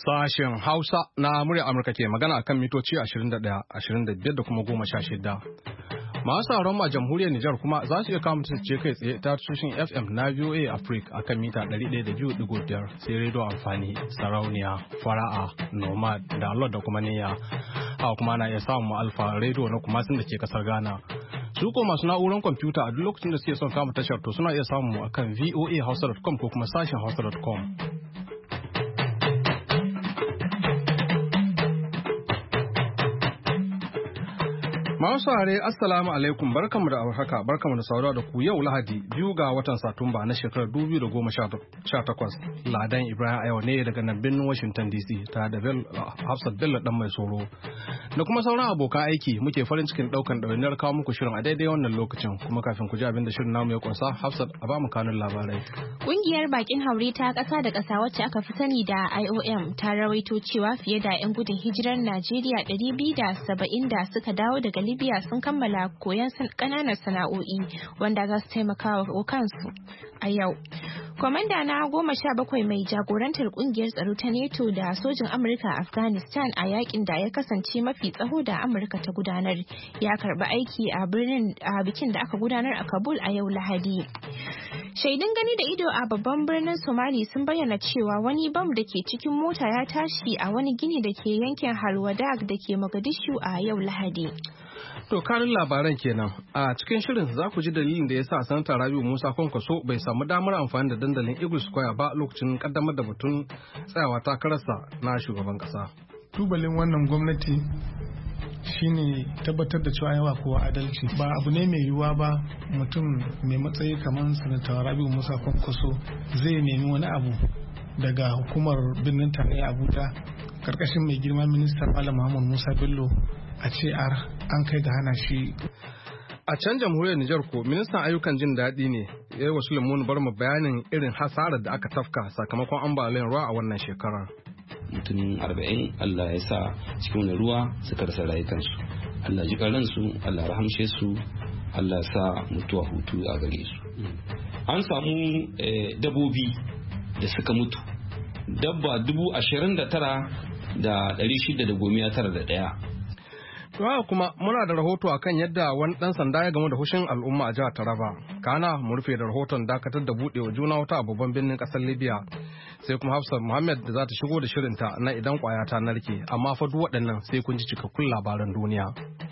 Sashen Hausa na murya Amurka ke magana kan mitoci 21, 25 da kuma 16. Masu sauran a jamhuriyar Nijar kuma za su iya kama ce kai tsaye ta tushen FM na VOA Africa a kan mita 102.5 sai rediyo amfani, sarauniya, fara'a, nomad, da Allah da kuma niyya. Hawa kuma na iya samun alfa rediyo na kuma sun da ke kasar Ghana. Su ko masu na'urar kwamfuta a duk lokacin da suke son kama tashar to suna iya samun mu akan voahausa.com ko kuma sashen hausa.com. Masu saurare assalamu alaikum barkamu da haka barkamu da saurara da ku yau Lahadi 2 ga watan Satumba na shekarar 2018. Ladan Ibrahim Ayo ne daga nan birnin Washington DC tare da Hafsat Bello dan mai soro. Da kuma sauran abokan aiki muke farin cikin daukan ɗawainiyar kawo muku shirin a daidai wannan lokacin kuma kafin ku ji abin da shirin namu ya kunsa Hafsat a ba mu kanun labarai. Ƙungiyar bakin haure ta ƙasa da ƙasa wacce aka fi sani da IOM ta rawaito cewa fiye da 'yan gudun hijirar Najeriya 270 da suka dawo daga Libya sun kammala koyon ƙananan sana'o'i wanda za su taimaka wa kansu a yau. Kwamanda na 17 mai jagorantar kungiyar tsaro ta NATO da sojin Amurka a Afghanistan a yakin da ya kasance mafi tsaho da Amurka ta gudanar ya karbi aiki a bikin da aka gudanar a Kabul a yau Lahadi. Shaidun gani da ido a babban birnin Somali sun bayyana cewa wani bam da ke cikin mota ya tashi a wani gini da ke yankin Halwadag da ke Mogadishu a yau Lahadi. To karin labaran kenan a cikin shirin za ku ji dalilin da ya sa sanata Rabiu Musa Kwankwaso bai samu damar amfani da dandalin Eagle Square ba lokacin kaddamar da batun tsayawa takararsa na shugaban kasa. Tubalin wannan gwamnati shine tabbatar da cewa yawa kowa adalci ba abu ne mai yiwuwa ba mutum mai matsayi kamar sanata Rabiu Musa Kwankwaso zai nemi wani abu daga hukumar birnin tarayya Abuja karkashin mai girma minista Malam Muhammad Musa Bello a ce an kai ga hana shi. A can jamhuriyar Nijar ko ministan ayyukan jin daɗi ne ya yi wa Suleiman Barma bayanin irin hasarar da aka tafka sakamakon ambaliyar ruwa a wannan shekarar. Mutum 40 Allah ya sa cikin wani ruwa suka rasa rayukansu. Allah ji ransu, Allah rahamshe su, Allah sa mutuwa hutu a gare su. An samu dabbobi da suka mutu. Dabba 29,691. Haka kuma muna da rahoto akan yadda wani dan sanda ya gamu da hushin al'umma a jihar Taraba. Kana mu rufe da rahoton dakatar da budewa juna wata a babban birnin kasar Libya. Sai kuma Hafsat Muhammad da za ta shigo da shirinta na idan kwaya ta narke. Amma fa duk waɗannan sai kun ji cikakkun labaran duniya.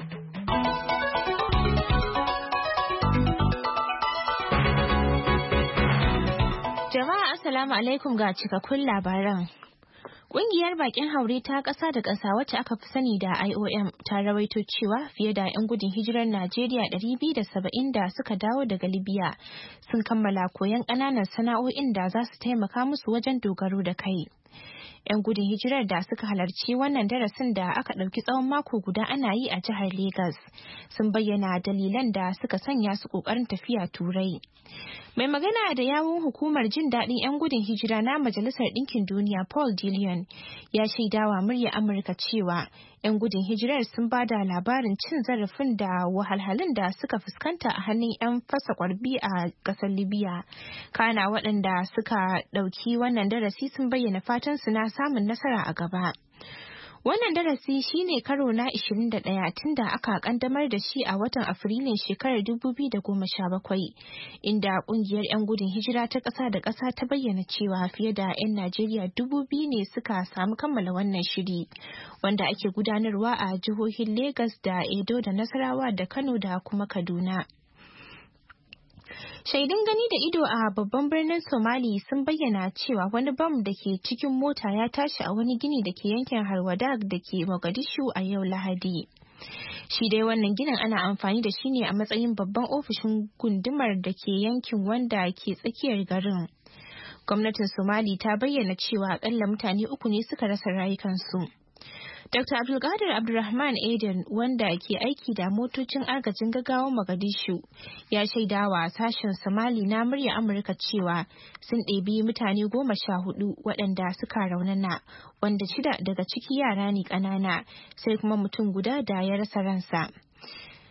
Jama'a assalamu alaikum ga cikakkun labaran. Ƙungiyar bakin haure ta ƙasa da ƙasa wacce aka fi sani da IOM ta rawaito cewa fiye da 'yan gudun hijirar Najeriya 270 da suka dawo daga Libya sun kammala koyon ƙananan sana'o'in da za su taimaka musu wajen dogaro da kai. 'Yan gudun hijirar da suka halarci wannan darasin da aka ɗauki tsawon mako guda ana yi a jihar Legas sun bayyana dalilan da suka sanya su ƙoƙarin tafiya Turai. Mai magana da yawun hukumar jin daɗin 'yan gudun hijira na Majalisar Ɗinkin Duniya Paul Dillon ya shaidawa murya Amurka cewa 'yan gudun hijirar sun ba da labarin cin zarafin da wahalhalun da suka fuskanta a hannun 'yan fasa kwarbi a ƙasar Libya. Kana waɗanda suka ɗauki wannan darasi sun bayyana fatan su na samun nasara a gaba. Wannan darasi shine karo na 21 tunda aka kaddamar da shi a watan Afrilun shekarar 2017, inda kungiyar 'yan gudun hijira ta ƙasa da ƙasa ta bayyana cewa fiye da 'yan Najeriya 2,000 ne suka samu kammala wannan shiri, wanda ake gudanarwa a jihohin Legas da Edo da Nasarawa da Kano da kuma Kaduna. Shaidun gani da ido a babban birnin Somali sun bayyana cewa wani bam da ke cikin mota ya tashi a wani gini da ke yankin Halwadag da ke Mogadishu a yau Lahadi. Shi dai wannan ginin ana amfani da shi ne a matsayin babban ofishin gundumar da ke yankin wanda ke tsakiyar garin. Gwamnatin Somali ta bayyana cewa akalla mutane 3 ne suka rasa rayukansu. Dr. Abdulkadir Abdulrahman Eden wanda ke aiki da motocin agajin gaggawa Mogadishu ya shaidawa sashen Somali na murya Amurka cewa sun ɗebi mutane 14 waɗanda suka raunana, wanda 6 daga ciki yara ne ƙanana, sai kuma mutum guda da ya rasa ransa.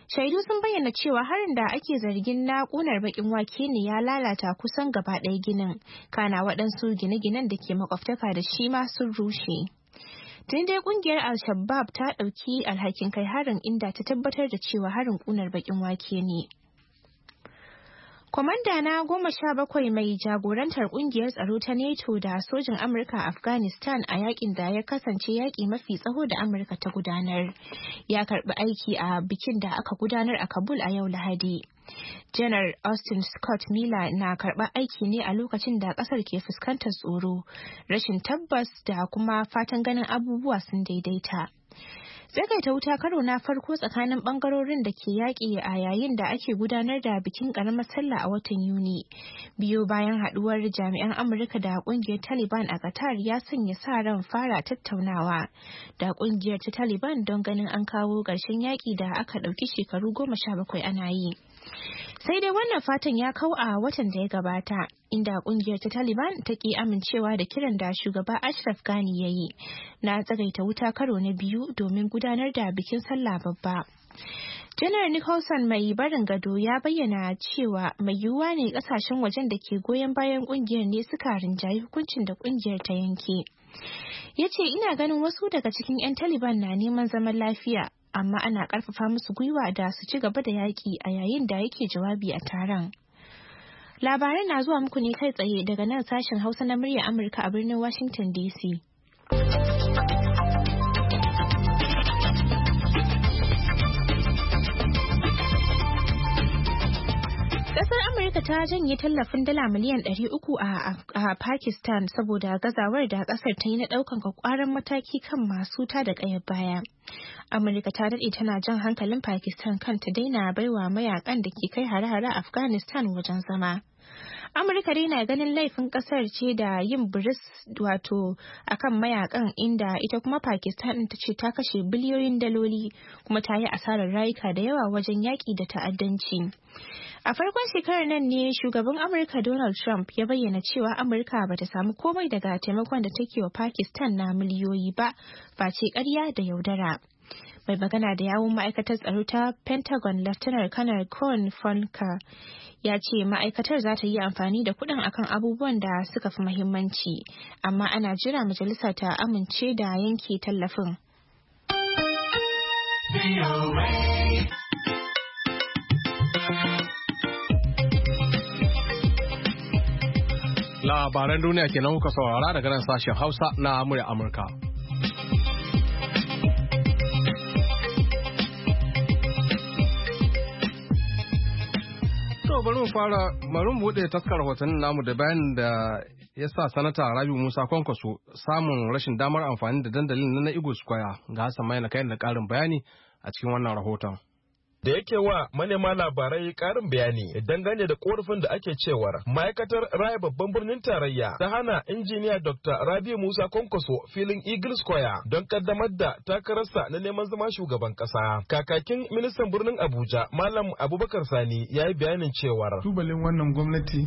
Shaidu sun bayyana cewa harin da ake zargin na ƙunar baƙin wake ne ya lalata kusan gaba ɗaya ginin, kana waɗansu gine-ginen da ke makwabtaka da shi ma sun rushe. Tun dai ƙungiyar Al-Shabaab ta ɗauki alhakin kai harin inda ta tabbatar da cewa harin ƙunar baƙin wake ne. Kwamanda na 17 mai jagorantar kungiyar tsaro ta NATO da sojin Amurka a Afghanistan a yakin da ya kasance yaki mafi tsaho da Amurka ta gudanar. Ya karbi aiki a bikin da aka gudanar a Kabul a yau Lahadi. Janar Austin Scott Miller na karɓar aiki ne a lokacin da ƙasar ke fuskantar tsoro, rashin tabbas da kuma fatan ganin abubuwa sun daidaita. Tsagaita wuta karo na farko tsakanin bangarorin da ke yaƙi a yayin da ake gudanar da bikin ƙaramar sallah a watan Yuni. Biyo bayan haɗuwar jami'an Amurka da ƙungiyar Taliban a Qatar ya sanya sa ran fara tattaunawa da ƙungiyar ta Taliban don ganin an kawo ƙarshen yaƙi da aka ɗauki shekaru 17 ana yi. Sai dai wannan fatan ya kau a watan da ya gabata, inda kungiyar ta Taliban ta ki amincewa da kiran da shugaba Ashraf Ghani ya yi na tsagaita wuta karo na biyu domin gudanar da bikin sallah babba. Janar Nicholson mai barin gado ya bayyana cewa mai yiwuwa ne kasashen wajen da ke goyon bayan kungiyar ne suka rinjayi hukuncin da kungiyar ta yanke. Ya ce ina ganin wasu daga cikin 'yan Taliban na neman zaman lafiya, amma ana ƙarfafa musu gwiwa da su ci gaba da yaƙi a yayin da yake jawabi a taron. Labaran na zuwa muku ne kai tsaye daga nan sashen Hausa na muryar Amurka a birnin Washington DC. Ƙasar Amurka ta janye tallafin dala miliyan 300 a Pakistan saboda gazawar da ƙasar ta yi na ɗaukan kwakwaran mataki kan masu ta da ƙayar baya. Amurka ta daɗe tana jan hankalin Pakistan kan ta daina baiwa mayakan da ke kai hare-hare a Afghanistan wajen zama. Amurka dai na ganin laifin ƙasar ce da yin biris wato akan mayakan, inda ita kuma Pakistan ta ce ta kashe biliyoyin daloli kuma ta yi asarar rayuka da yawa wajen yaƙi da ta'addanci. A farkon shekarar nan ne shugaban Amurka Donald Trump ya bayyana cewa Amurka ba ta samu komai daga taimakon da take wa Pakistan na miliyoyi ba, face ƙarya da yaudara. Mai magana da yawun ma'aikatar tsaro ta Pentagon Lieutenant Colonel Cohen Fonka ya ce ma'aikatar za ta yi amfani da kuɗin akan abubuwan da suka fi muhimmanci, amma ana jira majalisa ta amince da yanke tallafin. Labaran duniya kenan kuka saurara daga nan sashen Hausa na murya Amurka. To bari mu bude taskar rahotannin namu da bayanin da ya sa sanata Rabiu Musa Kwankwaso samun rashin damar amfani da dandalin na Eagle Square. Ga Hassan Maina kai da ƙarin bayani a cikin wannan rahoton. Da yake wa manema labarai karin bayani dangane da korafin da ake cewar ma'aikatar raya babban birnin tarayya ta hana injiniya Dr. Rabi Musa Kwankwaso filin Eagle Square don kaddamar da takararsa na neman zama shugaban kasa. Kakakin ministan birnin Abuja Malam Abubakar Sani ya yi bayanin cewar tubalin wannan gwamnati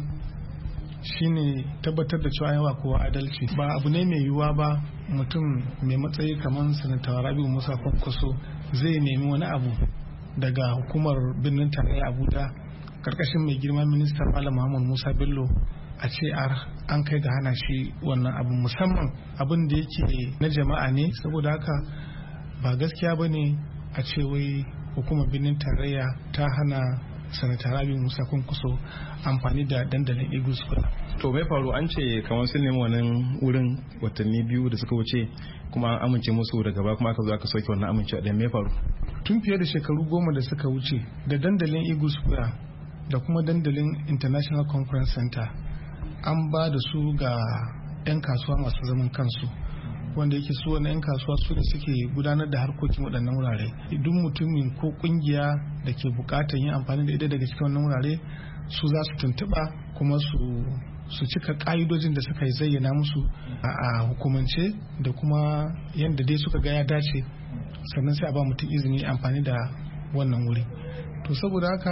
shine tabbatar da cewa yawa kowa adalci. Ba abu ne mai yiwuwa ba mutum mai matsayi kamar sanata Rabi Musa Kwankwaso zai nemi wani abu daga hukumar birnin tarayya Abuja karkashin mai girma minista Malam Muhammad Musa Bello a ce an kai ga hana shi wannan abu, musamman abin da yake na jama'a ne. Saboda haka ba gaskiya bane a ce wai hukumar birnin tarayya ta hana sanata Rabi Musa Kwankwaso amfani da dandalin Eagle Square. To mai faru an ce kamar sun nemi wannan wurin watanni 2 da suka wuce kuma an amince musu daga baya kuma aka zo aka soke wannan amincewa da mai faru. Tun fiye da shekaru 10 da suka wuce da dandalin Eagle Square da kuma dandalin International Conference Center an ba da su ga 'yan kasuwa masu zaman kansu, wanda yake su wani 'yan kasuwa su da suke gudanar da harkokin waɗannan wurare. Duk mutumin ko kungiya da ke buƙatar yin amfani da ita daga cikin wannan wurare su za su tuntuɓa kuma su cika ƙa'idojin da suka yi zayyana musu a hukumance da kuma yadda dai suka ga ya dace, sannan sai a ba mutum izini amfani da wannan wuri. To saboda haka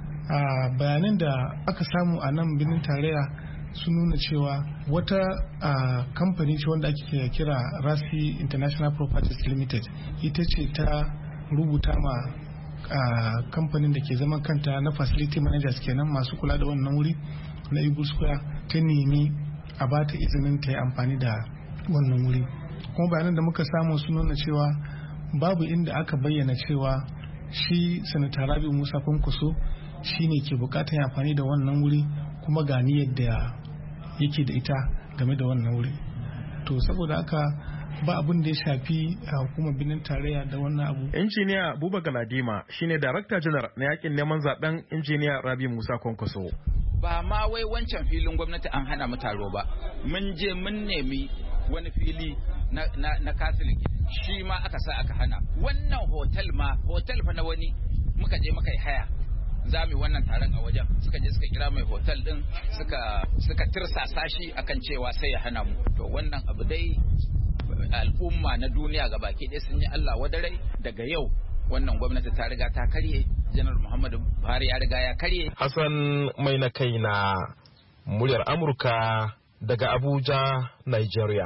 bayanan da aka samu a nan birnin tarayya sun nuna cewa wata kamfani ce wanda ake kira Rasi International Properties Limited ita ce ta rubuta ma kamfanin da ke zaman kanta na facility managers kenan masu kula da wannan wuri na Eagle Square ta nemi a ba ta izinin ta yi amfani da wannan wuri. Kuma bayanan da muka samu sun nuna cewa babu inda aka bayyana cewa shi Sanata Rabi'u Musa Kwankwaso shi ne ke bukatar amfani da wannan wuri kuma gani yadda yake da ita game da wannan wuri. To saboda haka ba abin da ya shafi a hukumar birnin tarayya da wannan abu. Injiniya Buba Galadima shine Darakta Janar na yakin neman zaben Injiniya Rabi Musa Kwankwaso. Ba ma wai wancan filin gwamnati an hana mu taro ba, mun je mun nemi wani fili na Catholic shi ma aka sa aka hana. Wannan hotel fa na wani muka je muka yi haya za mu yi wannan taron a wajen, suka je suka kira mai hotel din suka tirsasa shi akan cewa sai ya hana mu. To wannan abu dai al'umma na duniya ga baki ɗaya sun yi Allah wadarai. Daga yau wannan gwamnati ta riga ta karye, janar Muhammadu Buhari ya riga ya karye. Hassan mai na kai na muryar Amurka daga Abuja, Nigeria.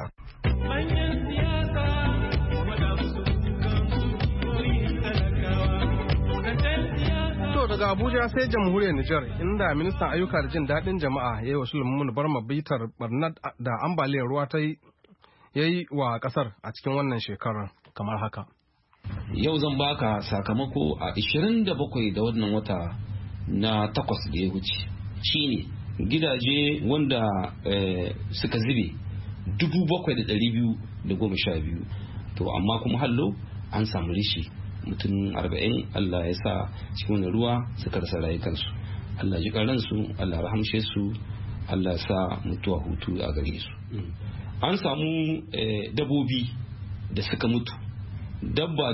Daga Abuja sai jamhuriyar Nijar, inda ministan ayyuka da jin daɗin jama'a ya yi wa Sulaiman Barma bitar barnar da ambaliyar ruwa ta yi wa ƙasar a cikin wannan shekarar kamar haka. Yau zan baka sakamako a 27 da wannan wata na 8 da ya wuce. Shine gidaje wanda suka zube 7,212, to amma kuma hallo an samu rishi mutum 40 Allah ya sa cikin ruwa suka rasa rayukansu. Allah ji karansu, Allah rahamshe su, Allah sa mutuwa hutu a gare su. An samu dabbobi da suka mutu, dabba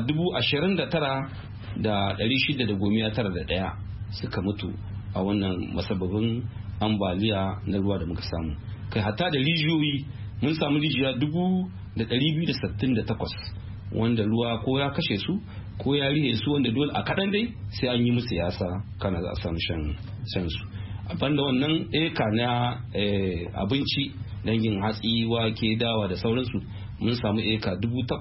29,691 suka mutu a wannan masababin ambaliya na ruwa da muka samu. Kai hatta da rijiyoyi mun samu rijiya 268 wanda ruwa ko ya kashe su ko ya rihe su, wanda dole a kaɗan dai sai an yi musu yasa kana za a samu shan su. A banda wannan eka na abinci dangin hatsi, wake, dawa da sauransu mun samu eka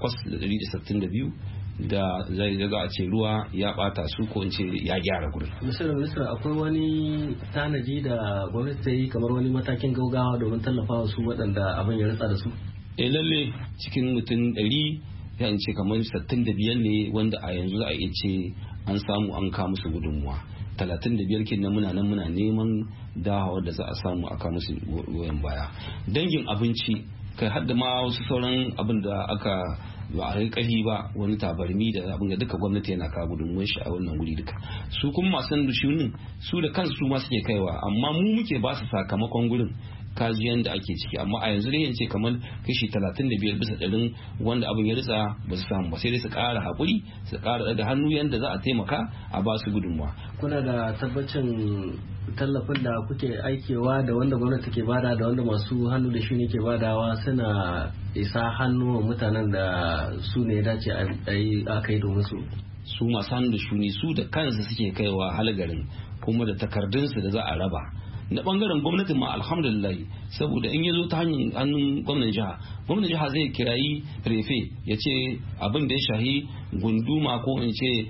8,162 da zai daga a ce ruwa ya bata su ko in ce ya gyara gurin. Misali akwai wani tanaji da gwamnati ta yi kamar wani matakin gaugawa domin tallafawa su waɗanda abin ya ritsa da su? Lalle cikin mutum 100 ya ce kamar 65 ne wanda a yanzu za a iya ce an samu an kawo musu gudunmuwa. 35 kenan muna neman dawa da za a samu a kawo musu goyon baya. Dangin abinci kai hadda ma wasu sauran abin da aka ba a ƙarfi ba, wani tabarmi da abin da duka gwamnati yana kawo gudunmuwar shi a wannan guri duka. Su kuma masu shunin su da kansu ma suke kaiwa, amma mu muke ba su sakamakon gurin kajiyan da ake ciki. Amma a yanzu dai yace kamar kashi 35 bisa 100 wanda abin ya ritsa ba su samu ba, sai dai su ƙara haƙuri, su ƙara daga hannu yanda za a taimaka a ba su gudunmuwa. Kuna da tabbacin tallafin da kuke aikewa da wanda gwamnati ke bada da wanda masu hannu da shi ne ke badawa suna isa hannu mutanen da su ne dace aka yi domin su masu hannu da shuni su da kansu suke kaiwa halgarin kuma da takardunsu da za a raba. Na bangaren gwamnatin ma alhamdulillah, saboda in ya zo ta hanyar hannun gwamnan jiha zai kirayi prefe ya ce abin da ya shahi gunduma ko in ce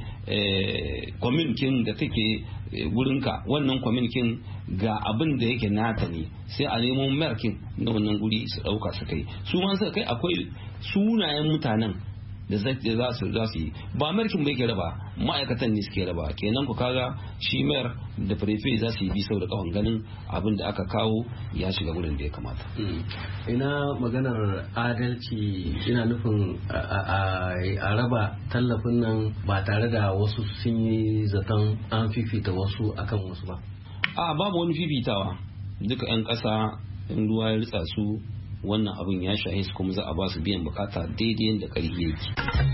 kwaminkin da take gurinka, wannan kwaminkin ga abin da yake nata ne, sai a nemo merkin na wannan guri su dauka su kai. Su ma suka kai akwai sunayen mutanen da za su yi, ba merkin bai ke raba, ma'aikatan ne suke raba. Kenan ku kaga shi mayar da prefe za su yi bi sau da kafan ganin abin da aka kawo ya shiga wurin da ya kamata. Ina maganar adalci, ina nufin a raba tallafin nan ba tare da wasu sun yi zaton an fifita wasu akan wasu ba. Babu wani fifitawa, duka 'yan ƙasa in ruwa ya ritsa su wannan abin ya shahe su kuma za a ba su biyan bukata daidai yadda ƙarfi yake.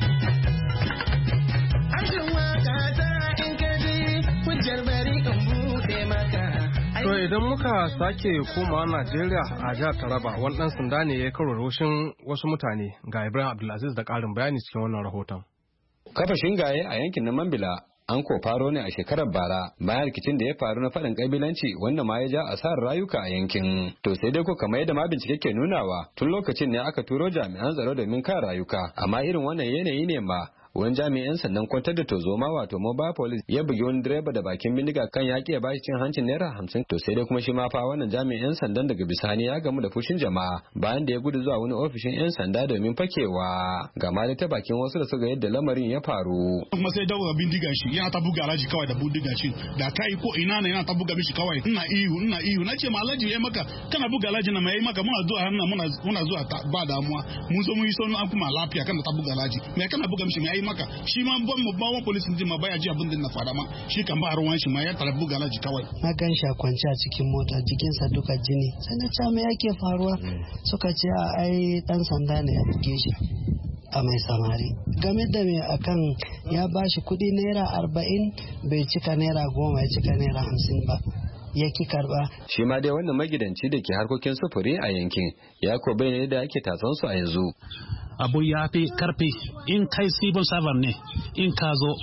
To idan muka sake komawa Najeriya a jihar Taraba, wani ɗan sanda ne ya karo roshin wasu mutane. Ga Ibrahim Abdulaziz da ƙarin bayani cikin wannan rahoton. Kafa shingaye a yankin na Mambila an ko faro ne a shekarar bara bayan rikicin da ya faru na faɗin kabilanci wanda ma ya ja asarar rayuka a yankin. To sai dai ko kamar yadda ma bincike ke nunawa tun lokacin ne aka turo jami'an tsaro domin kare rayuka, amma irin wannan yanayi ne ma wani jami'in sandan kwantar da tozoma wato mobile police ya bugi wani direba da bakin bindiga kan yaƙi ya bashi cin hancin naira 50. To sai dai kuma shi ma fa wannan jami'in sandan daga bisani ya gamu da fushin jama'a bayan da ya gudu zuwa wani ofishin 'yan sanda domin fakewa. Ga ma ta bakin wasu da suka yadda lamarin ya faru. Kuma sai dawo bindiga shi yana ta buga Alhaji kawai da bindiga shi da kai ko ina ne yana ta buga mishi kawai ina ihu nace ma Alhaji yayi maka kana buga Alhaji na mai maka muna zuwa hannu muna zuwa ba damuwa mun zo mun yi sonu an kuma lafiya kana ta buga Alhaji mai kana buga mishi mai yayi maka shi ma ban mu ba wani police din ma baya ji abin da na fada ma shi kan ba ruwan shi ma ya tara buga Alhaji kawai. Na gan shi a kwance a cikin mota jikinsa duka jini sai na ce me yake faruwa suka ce ai dan sanda ne ya buge shi a mai samari game da mai akan ya bashi kudi naira 40 bai cika naira 10 ya cika naira 50 ba ya ki karba. Shi ma dai wannan magidanci da ke harkokin sufuri a yankin ya ko bayyana da ake tatsan su a yanzu. Abu ya fi karfi in kai civil servant ne in ka zo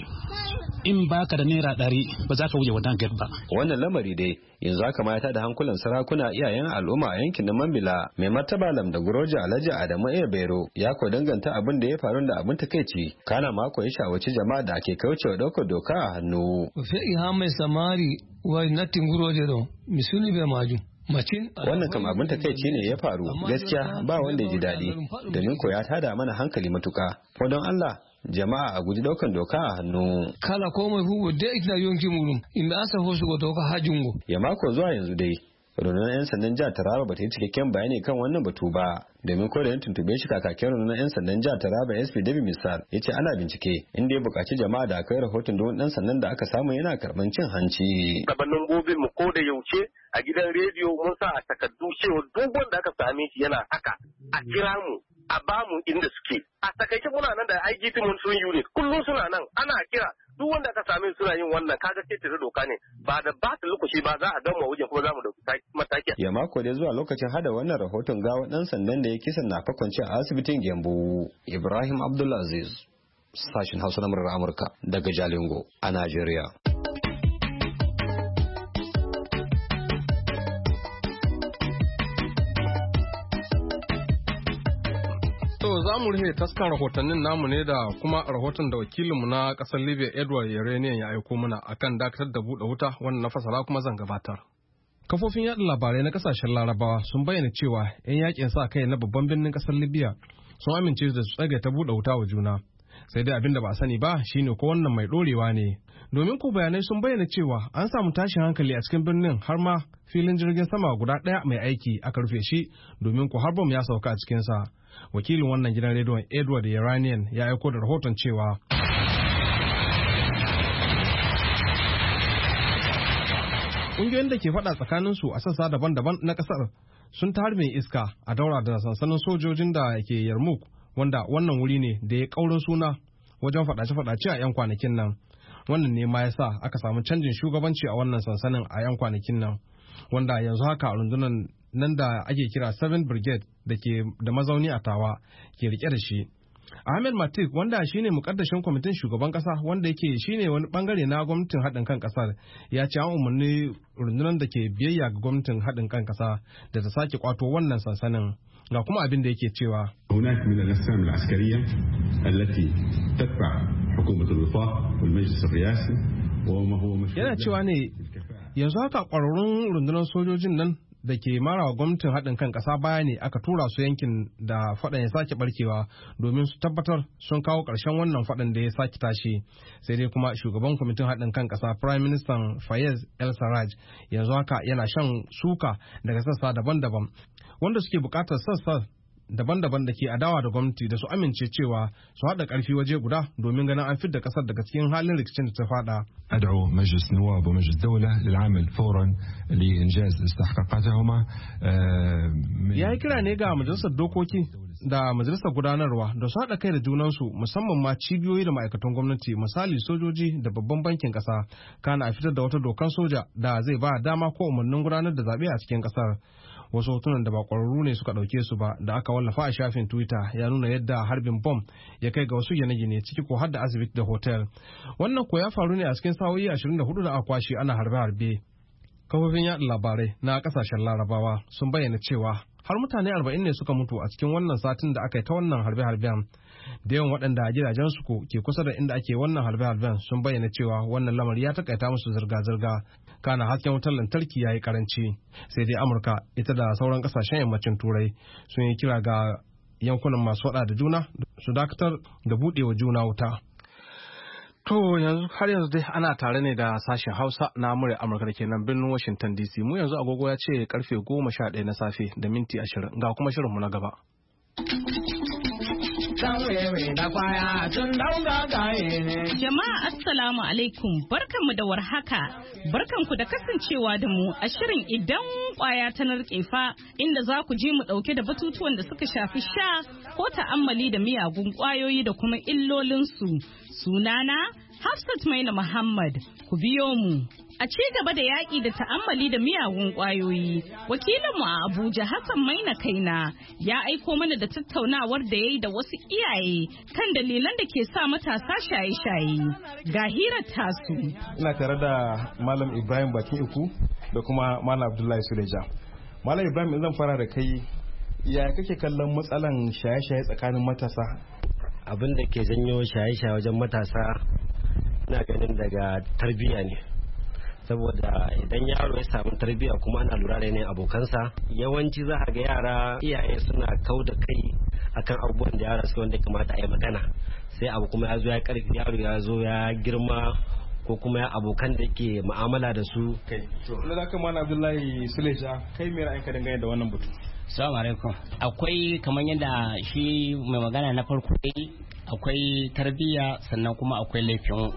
in baka da naira 100 ba za ka wuce wannan gate ba. Wannan lamari dai yanzu haka ma ya tada hankulan sarakuna iyayen al'umma a yankin na Mambila. Mai martaba Lam da Guroji Alhaji Adamu Ebero ya ko danganta abin da ya faru da abin takeici. Kana ma ko ya shawarci jama'a da ake kaucewa daukar doka a hannu. Sai ha mai samari wa natin Guroji do misuni be maju. Wannan kam abin takaici ne ya faru gaskiya ba wanda ya ji daɗi domin ko ya tada mana hankali matuka. Ko don Allah jama'a a guji daukan doka a hannu. Kala komai hugo da ita yonki murum in ba asa hosu go doka hajungo. Ya mako zuwa yanzu dai rundunar 'yan sandan jihar Taraba ba ta yi cikakken bayani kan wannan batu ba domin ko da yin tuntube shi kakakin rundunar 'yan sandan jihar Taraba SP David Misal ya ce ana bincike inda ya buƙaci jama'a da aka yi rahoton da wani ɗan sandan da aka samu yana karɓan cin hanci. Gabanin gobin mu ko da yaushe a gidan rediyo mun sa a takardu cewa duk wanda aka same shi yana haka a kira mu a bamu inda suke. A takaice muna nan da IGT Monsoon Unit kullum suna nan ana kira duk wanda aka same suna yin wannan kaga ce tare doka ne ba da ba ta lokaci ba za a gama wajen kuma za mu dauki mataki. Ya mako da zuwa lokacin hada wannan rahoton gawa dan sandan da ya kisan na kwance a asibitin Gembu. Ibrahim Abdulaziz sashin Hausa na murar Amurka daga Jalingo a Najeriya. Za mu rufe taskan rahotannin namu ne da kuma rahoton da wakilinmu na ƙasar Libya Edward Yerenian ya aiko mana akan dakatar da buɗe wuta wannan na fasara kuma zan gabatar. Kafofin yaɗa labarai na ƙasashen Larabawa sun bayyana cewa 'yan yakin sa kai na babban birnin ƙasar Libya sun amince da su tsage ta buɗe wuta wa juna. Sai dai abin da ba a sani ba shine ko wannan mai ɗorewa ne. Domin ko bayanai sun bayyana cewa an samu tashin hankali a cikin birnin har ma filin jirgin sama guda ɗaya mai aiki aka rufe shi domin ko har bom ya sauka a cikinsa. Wakilin wannan gidan rediyon Edward Yeranian ya aiko da rahoton cewa ƙungiyoyin da ke faɗa tsakaninsu a sassa daban-daban na ƙasar sun ta harbin iska a daura da sansanin sojojin da ke Yarmouk wanda wannan wuri ne da ya ƙaurin suna wajen faɗace-faɗace a 'yan kwanakin nan. Wannan ne ma ya sa aka samu canjin shugabanci a wannan sansanin a 'yan kwanakin nan wanda yanzu haka rundunar nan da ake kira 7th Brigade da ke da mazauni a Tawa ke rike da shi. Ahmed Matik wanda shine mukaddashin kwamitin shugaban kasa wanda yake shine wani bangare na gwamnatin haɗin kan kasar ya ce an umarni rundunar da ke biyayya ga gwamnatin haɗin kan kasa da ta sake kwato wannan sansanin. Ga kuma abin da yake cewa هناك من الأجسام العسكرية التي تتبع حكومة الوفاق والمجلس الرئاسي وما هو مشروع. Yana cewa ne yanzu haka ƙwararrun rundunar sojojin nan da ke marawa gwamnatin haɗin kan ƙasa baya ne aka tura su yankin da faɗan ya sake barkewa domin su tabbatar sun kawo ƙarshen wannan faɗan da ya sake tashi. Sai dai kuma shugaban kwamitin haɗin kan ƙasa Prime Minister Fayez El Sarraj yanzu haka yana shan suka daga sassa daban-daban wanda suke buƙatar sassa daban-daban da ke adawa da gwamnati da su amince cewa su haɗa ƙarfi waje guda domin ganin an fidda ƙasar daga cikin halin rikicin da ta faɗa. أدعو مجلس النواب ومجلس الدولة للعمل فورا لإنجاز استحقاقاتهما. Ya yi kira ne ga majalisar dokoki da majalisar gudanarwa da su haɗa kai da junansu musamman ma cibiyoyi da ma'aikatan gwamnati misali sojoji da babban bankin ƙasa kana a fitar da wata dokan soja da zai ba dama ko umarnin gudanar da zaɓe a cikin ƙasar. Wasu hotunan da ba ƙwararru ne suka ɗauke su ba da aka wallafa a shafin Twitter ya nuna yadda harbin bom ya kai ga wasu gine-gine ciki ko har da asibiti da hotel. Wannan ko ya faru ne a cikin sa'o'i 24 da aka kwashe ana harbe-harbe. kafofin yaɗa labarai na ƙasashen Larabawa sun bayyana cewa har mutane 40 ne suka mutu a cikin wannan satin da aka yi ta wannan harbe-harben. Da yawan waɗanda gidajensu ke kusa da inda ake wannan harbe-harben sun bayyana cewa wannan lamari ya takaita musu zirga-zirga, kana hasken wutar lantarki ya yi karanci. Sai dai Amurka ita da sauran ƙasashen yammacin Turai sun yi kira ga yankunan masu faɗa da juna su dakatar da buɗewa juna wuta. To har yanzu dai ana tare ne da sashen Hausa na murya Amurka da ke nan birnin Washington DC. Mu yanzu agogo ya ce karfe 11 na safe da minti 20 ga kuma shirinmu na gaba. Jama'a assalamu alaikum, barkanmu da warhaka, barkanku da kasancewa da mu a shirin idan kwaya ta narkefa, inda za ku ji mu dauke da batutuwan da suka shafi sha ko ta'ammali da miyagun kwayoyi da kuma illolinsu. Sunana Hafsat Maina Muhammad, ku biyo mu. A ci gaba da yaƙi da ta'ammali da miyagun ƙwayoyi, wakilinmu a Abuja Hassan Maina Kaina ya aiko mana da tattaunawar da ya yi da wasu iyaye kan dalilan da ke sa matasa shaye-shaye. Ga hirar tasu. Ina tare da Malam Ibrahim Bakin Iku da kuma Malam Abdullahi Suleja. Malam Ibrahim, zan fara da kai, ya kake kallon matsalan shaye-shaye tsakanin matasa? Abin da ke janyo shaye-shaye wajen matasa ina ganin daga tarbiyya ne. Saboda idan yaro ya samu tarbiyya kuma ana lura da yanayin abokansa, yawanci za a ga yara iyaye suna kau da kai akan abubuwan da yara suke wanda kamata a yi magana, sai abu kuma ya zo ya karfi, yaro ya zo ya girma ko kuma ya abokan da ke mu'amala da su. Kai to na zaka Malam Abdullahi Suleja, kai me ra'ayinka dangane da wannan batu? Assalamu alaikum. Akwai kamar yadda shi mai magana na farko akwai tarbiyya, sannan kuma akwai laifin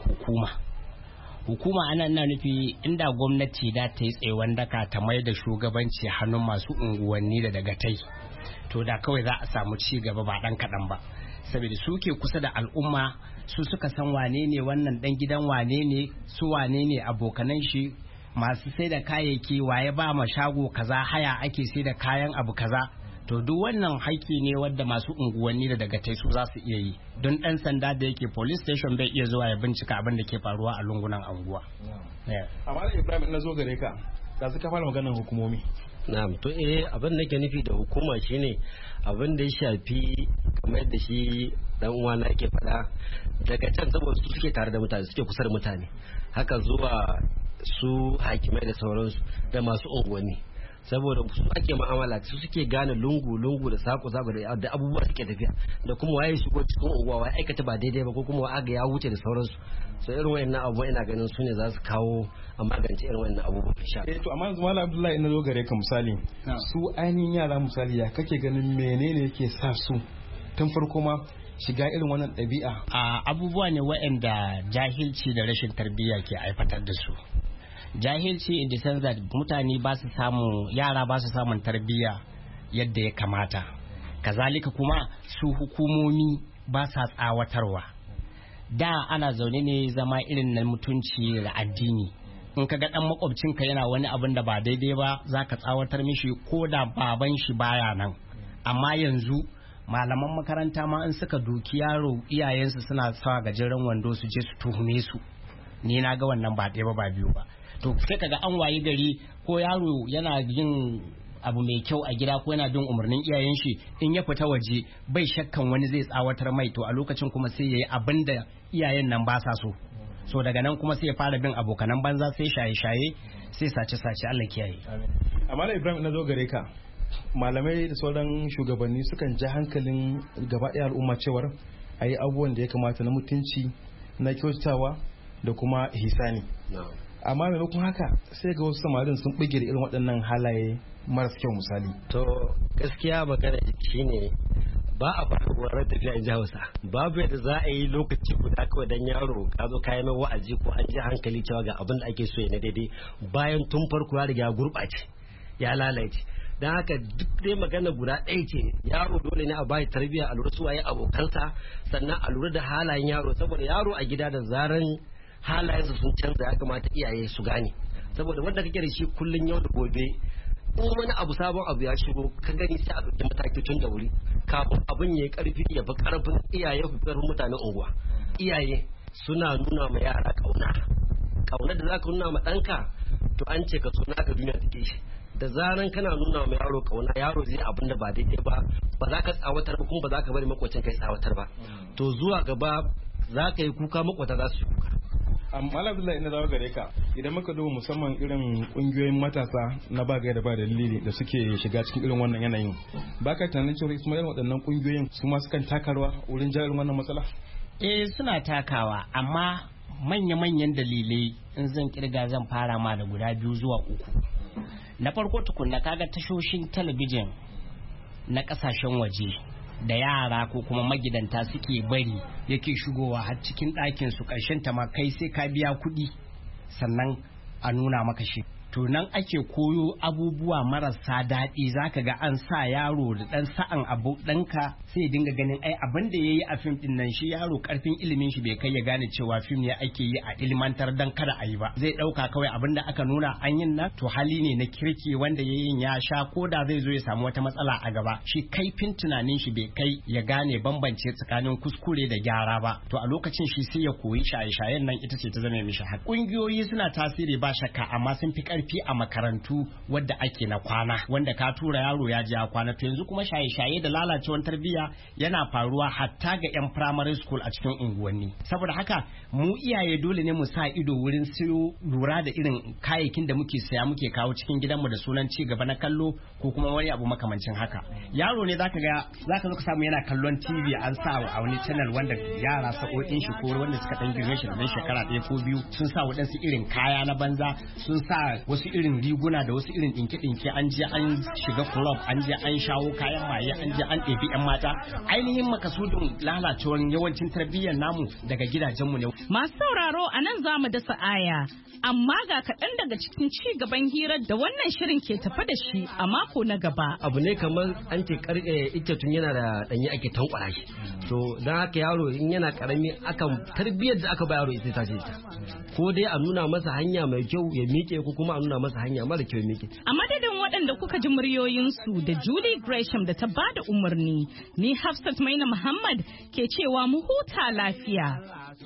hukuma ana ina nufi inda gwamnati da ta yi tsayewan daka ta mai da shugabanci hannun masu unguwanni da dagatai, to da kawai za a samu ci gaba ba dan kaɗan ba, saboda su ke kusa da al'umma, su suka san wane ne wannan dan gidan wane ne, su wane ne abokanan shi, masu sai da kayayyaki waye ba ma shago kaza haya ake sai da kayan abu kaza. To duk wannan haƙƙi ne wadda masu unguwanni da dagatai su za su iya yi, don ɗan sanda da yake police station bai iya zuwa ya bincika abin da ke faruwa a lungunan anguwa. Amma da Ibrahim, na zo gare ka, da suka fara maganar hukumomi. Na'am, to abin da ke nufi da hukuma shine abin da ya shafi kamar yadda shi dan uwana yake faɗa, daga can saboda su suke tare da mutane, suke kusa da mutane, haka zuwa su hakimai da sauransu da masu unguwanni, saboda su ake mu'amala, su suke gane lungu da sako da abubuwa suke tafiya, da kuma waye shigo cikin unguwa waye aikata ba daidai ba ko kuma aga ya wuce da sauransu. So irin wayannan abubuwa ina ganin su ne za su kawo a magance irin wayannan abubuwa insha Allah. To amma yanzu Malam Abdullahi, ina zo gare ka, misali su ainihin yara, misali ya kake ganin menene yake sa su tun farko ma shiga irin wannan ɗabi'a? Abubuwa ne waɗanda jahilci da rashin tarbiyya ke aifatar da su. Jahilci in the sense that mutane yara ba su samun tarbiyya yadda ya kamata, kazalika kuma su hukumomi ba sa tsawatarwa. Da ana zaune ne zama irin na mutunci da addini, in ka ga dan makwabcinka yana wani abin da ba daidai ba za ka tsawatar mishi ko da baban shi baya nan. Amma yanzu malaman makaranta ma in suka doki yaro, iyayensu suna sa gajeren wando su je su tuhume su. Ni na ga wannan ba ɗaya ba biyu ba. To sai kaga an wayi gari ko yaro yana yin abu mai kyau a gida ko yana bin umarnin iyayen shi, in ya fita waje bai shakkan wani zai tsawatar mai, to a lokacin kuma sai yayi abin da iyayen nan ba sa so daga nan kuma sai ya fara bin abokanan banza, sai shaye-shaye, sai sace-sace. Allah kiyaye. Amma da Ibrahim, na zo gare ka, malamai da sauran shugabanni sukan ja hankalin gaba ɗaya al'umma cewar a yi abubuwan da ya kamata na mutunci, na kyautatawa da kuma ihsani. Amma maimakon haka sai ga wasu samarin sun bige da irin waɗannan halaye marasa kyau misali. To gaskiya magana shine ba a faruwar tafiya in ji Hausa, babu yadda za a yi lokaci guda kawai dan yaro ka zo kayan mai wa'azi ko an ji hankali cewa ga abin da ake so ya na daidai, bayan tun farko ya riga gurɓace ya lalace. Dan haka duk dai magana guda ɗaya ce, yaro dole ne a bayi tarbiyya, a lura su waye abokansa, sannan a lura da halayen yaro, saboda yaro a gida da zaran halayensu sun canza ya kamata iyaye su gane, saboda wanda kake da shi kullun yau da gobe, in wani abu sabon abu ya shigo ka gani sai a ɗauki mataki tun da wuri kafin abin ya yi ƙarfi ya fi ƙarfin iyaye ku ƙarfin mutanen unguwa. Iyaye suna nuna ma yara ƙauna da za ka nuna ma ɗanka to an ce ka so naka duniya take shi. Da zaran kana nuna ma yaro kauna, yaro zai abin da ba daidai ba za ka tsawatar ba kuma ba za ka bari makwacin kai tsawatar ba. To zuwa gaba za ka yi kuka, makwata za su yi kuka. amma Abdullahi ina dawo gare ka, idan muka duba musamman irin kungiyoyin matasa na ba da ba dalili da suke shiga cikin irin wannan yanayin, baka tunanin cewa su irin waɗannan kungiyoyin su ma sukan takarwa wurin jarin wannan matsala? Suna takawa, amma manya-manyan dalilai in zan kirga zan fara ma da guda 2 zuwa 3. Na farko tukunna kaga tashoshin talabijin na kasashen waje da yara ko kuma magidanta suke bari yake shigowa har cikin ɗakin su, ƙarshen ta ma kai sai ka biya kuɗi sannan a nuna maka shi. To nan ake koyo abubuwa marasa daɗi, zaka ga an sa yaro da ɗan sa'an abu ɗanka sai dinga ganin ai abin da yayi a fim ɗin nan, shi yaro karfin ilimin shi bai kai ya gane cewa fim ne ake yi a ilmantar dan kada a yi ba. Zai ɗauka kawai abin da aka nuna an yin nan to hali ne na kirki wanda yayin ya sha, ko da zai zo ya samu wata matsala a gaba, shi kaifin tunanin shi bai kai ya gane bambance tsakanin kuskure da gyara ba. To a lokacin shi sai ya koyi shaye-shayen nan, ita ce ta zama mishi haka. Ƙungiyoyi suna tasiri ba shakka, amma sun fi karfi a makarantu wadda ake na kwana, wanda ka tura yaro ya ji a kwana. To yanzu kuma shaye-shaye da lalacewar tarbiyya yana faruwa hatta ga 'yan primary school a cikin unguwanni. Saboda haka mu iyaye dole ne mu sa ido wurin siyo, lura da irin kayayyakin da muke saya muke kawo cikin gidanmu da sunan ci gaba na kallo ko kuma wani abu makamancin haka. Yaro ne zaka zo ka samu yana kallon TV an sa a wani channel wanda yara sa'o'in shi ko wanda suka dan girme shi da shekara 1 ko 2 sun sa waɗansu irin kaya na banza, sun sa wasu irin riguna da wasu irin ɗinke-ɗinke, an je an shiga club, an je an shawo kayan maye, an je an ɗebi 'yan mata. Ainihin makasudin lalacewar yawancin tarbiyyar namu daga gidajenmu ne. Masu sauraro a nan za mu dasa aya, amma ga kaɗan daga cikin ci gaban hirar da wannan shirin ke tafa da shi a mako na gaba. Abu ne kamar an ce ita tun yana da ɗanyi ake tankwara shi. To don haka yaro in yana karami akan tarbiyyar da aka ba yaro ita ta ce ta. Ko dai a nuna masa hanya mai kyau ya miƙe, ko kuma a nuna masa hanya mara kyau ya miƙe. A madadin waɗanda kuka ji muryoyinsu da Julie Gresham da ta bada umarni, ni Hafsat Maina Muhammad ke cewa mu huta lafiya.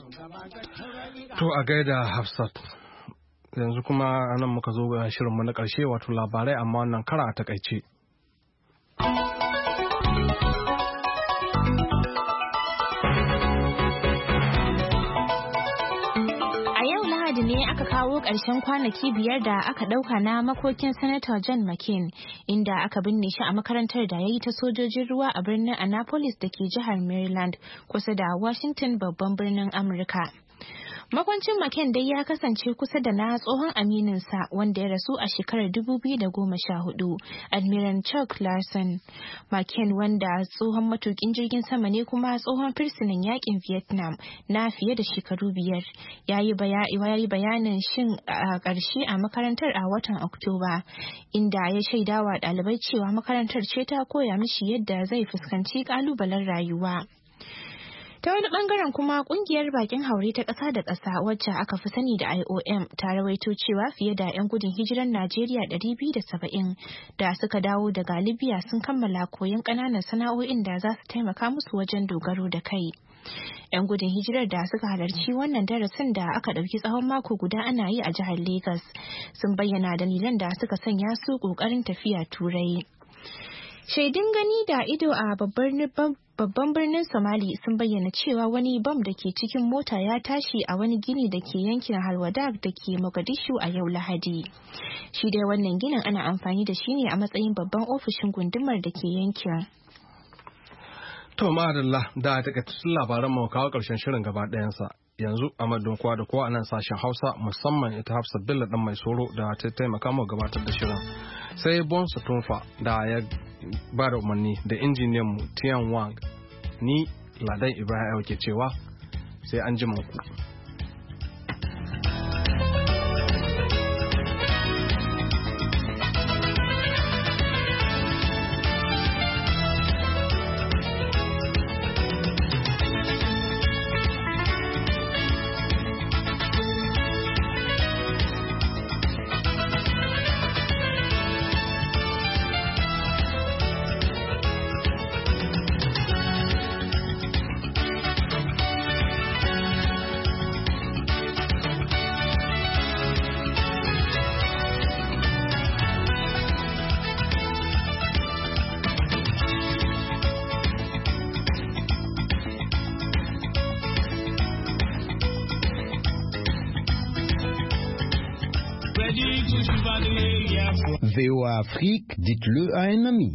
To a gaida Hafsat. Yanzu kuma nan muka zo ga shirinmu na ƙarshe, wato labarai amma wannan kara a takaice. ne aka kawo ƙarshen kwanaki 5 da aka ɗauka na makokin Senator John McCain, inda aka binne shi a makarantar da ya yi ta sojojin ruwa a birnin Annapolis da ke jihar Maryland kusa da Washington, babban birnin Amurka. Makwancin McCain dai ya kasance kusa da na tsohon amininsa wanda ya rasu a shekarar 2014, Admiral Chuck Larson. McCain, wanda tsohon matukin jirgin sama ne kuma tsohon firsinan yakin Vietnam na fiye da shekaru 5, ya yi bayanin shin a ƙarshe a makarantar a watan Oktoba, inda ya shaidawa ɗalibai cewa makarantar ce ta koya mishi yadda zai fuskanci ƙalubalen rayuwa. Ta wani bangaren kuma kungiyar bakin haure ta ƙasa da ƙasa wacce aka fi sani da IOM ta rawaito cewa fiye da 'yan gudun hijiran Najeriya 270 da suka dawo daga Libya sun kammala koyon ƙananan sana'o'in da za su taimaka musu wajen dogaro da kai. 'Yan gudun hijirar da suka halarci wannan darasin da aka ɗauki tsawon mako guda ana yi a jihar Lagos sun bayyana dalilan da suka sanya su ƙoƙarin tafiya Turai. Shaidun gani da ido a babban birnin Somali sun bayyana cewa wani bam da ke cikin mota ya tashi a wani gini da ke yankin Halwadag da ke Mogadishu a yau Lahadi. Shi dai wannan ginin ana amfani da shi ne a matsayin babban ofishin gundumar da ke yankin. To ma'adalla, da takaitattun labaran mu kawo ƙarshen shirin gaba ɗayansa. Yanzu a madadin kowa da kowa a nan sashen Hausa, musamman ita Hafsat Bello dan mai soro da ta taimaka mu gabatar da shirin. Sai Bonsa Tunfa da ya ba da umarni da injiniyan mu Tian Wang, ni Ladan Ibrahim ke cewa sai an ji ku. VOA Afrique, dites-le à un ami.